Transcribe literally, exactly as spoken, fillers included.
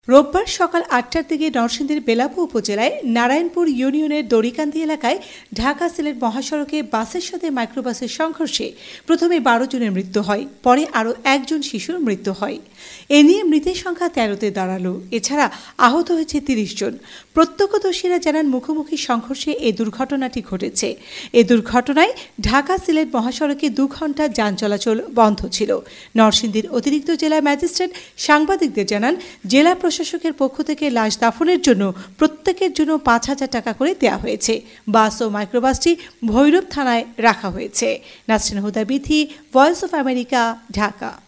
রোববার সকাল আটটার দিকে নরসিংদীর বেলাবো উপজেলায় নারায়ণপুর ইউনিয়নের দড়িকান্দি এলাকায় ঢাকা সিলেট মহাসড়কে বাসের সাথে মাইক্রোবাসের সংঘর্ষে প্রথমে বারো জনের মৃত্যু হয়, পরে আরও একজন শিশুর মৃত্যু হয়। এ নিয়ে মৃতের সংখ্যা তেরোতে দাঁড়ালো। এছাড়া আহত হয়েছে তিরিশ জন। প্রত্যক্ষদর্শীরা জানান, মুখোমুখি সংঘর্ষে এই দুর্ঘটনাটি ঘটেছে। এ দুর্ঘটনায় ঢাকা সিলেট মহাসড়কে দু ঘণ্টা যান চলাচল বন্ধ ছিল। নরসিংদীর অতিরিক্ত জেলা ম্যাজিস্ট্রেট সাংবাদিকদের জানান, জেলা প্রশাসকের পক্ষ থেকে লাশ দাফনের জন্য প্রত্যেকের জন্য পাঁচ হাজার টাকা করে দেওয়া হয়েছে। বাস ও মাইক্রোবাসটি ভৈরব থানায় রাখা হয়েছে। Nasrin Huda Bithi, Voice of America, Dhaka.